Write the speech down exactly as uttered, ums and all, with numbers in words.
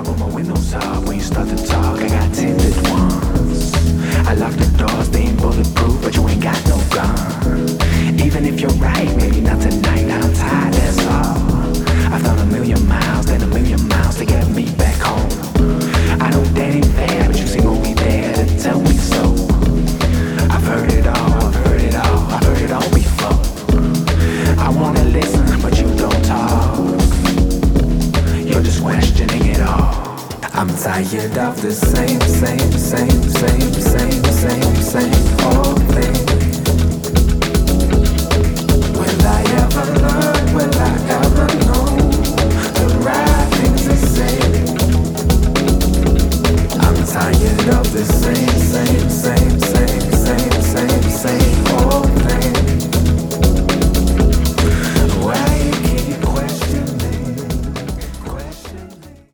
with my windows up. When you start to talk, I got tinted ones. I lock the doors, they ain't bulletproof, but you ain't got no gun. Even if you're right, maybe not tonight. I'm tired, that's all. I've done a million miles, then a million miles to get me back home. I know that ain't fair, but you seem only there to tell me so. I've heard it all, I've heard it all, I've heard it all before. I wanna listen, but you don't talk. You're just questioning it all. I'm tired of the same, same, same, same, same, same, same old thing. Will I ever learn? Will